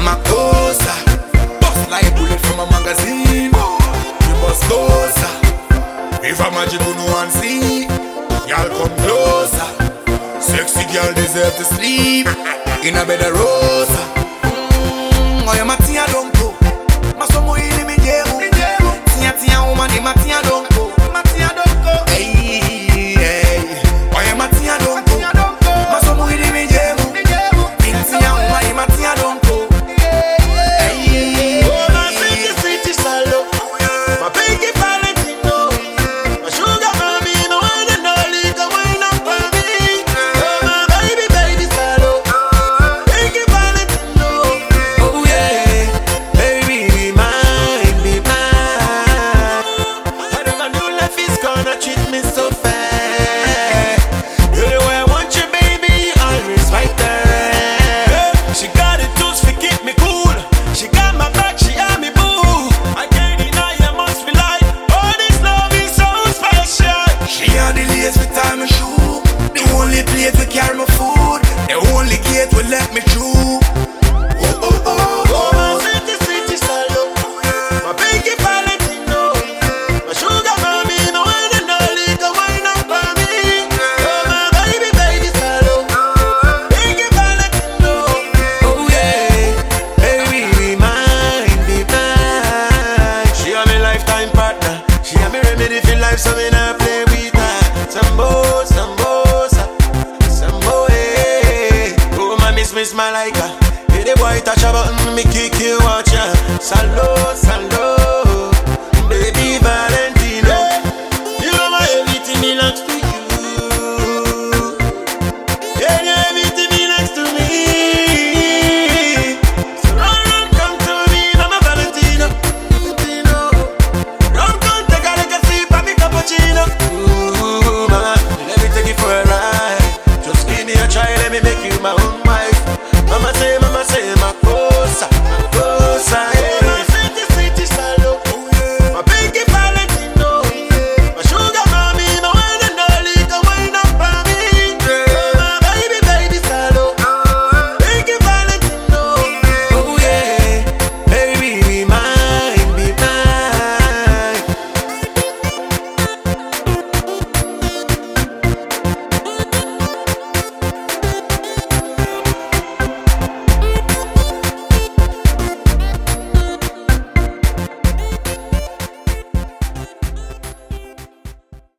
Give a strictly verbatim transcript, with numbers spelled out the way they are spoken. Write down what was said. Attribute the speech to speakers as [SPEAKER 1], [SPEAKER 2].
[SPEAKER 1] Makosa, bust like bullet from a magazine. We must go, sir. If a magic who no one see, y'all come closer. Sexy girl deserve to sleep in a bed of rosa. Mmm, oya matia donko, masomo ili mijeru. Tia tia umani matia donko, matia donko. Hey, hey, oya matia donko, masomo ili mijeru. Tia umani matia donko. Hey,
[SPEAKER 2] oh my sweetie sweetie salo, my pinky Valentino, my sugar mommy, no one and only the wine up for me. Oh my baby baby salo, pinky Valentino.
[SPEAKER 1] Oh yeah, baby be mine, be mine.
[SPEAKER 2] I never knew life is gonna treat me so fair. You're the way I want you, baby, always right there. She got it tools to keep me cool. She got my back, she had me boo. I can't deny I must be like, oh this love is so special.
[SPEAKER 1] She had the lace with time and shoe. The only place we carry my food. The only gate will let me through. Oh oh oh
[SPEAKER 2] Oh my sweetie sweetie salo, my pinky Valentino, my sugar mommy, no one and only the wine up for me. Oh my baby baby salo, pinky Valentino.
[SPEAKER 1] oh yeah, baby be mine, be mine.
[SPEAKER 2] She a me lifetime partner. She a me remedy for life, so me not play with her. Sambo, sambo, sa- sambo, eh. Oh my miss, miss my like her. Hey, the boy touch a button, me kick you, watch ya. Salo, salo.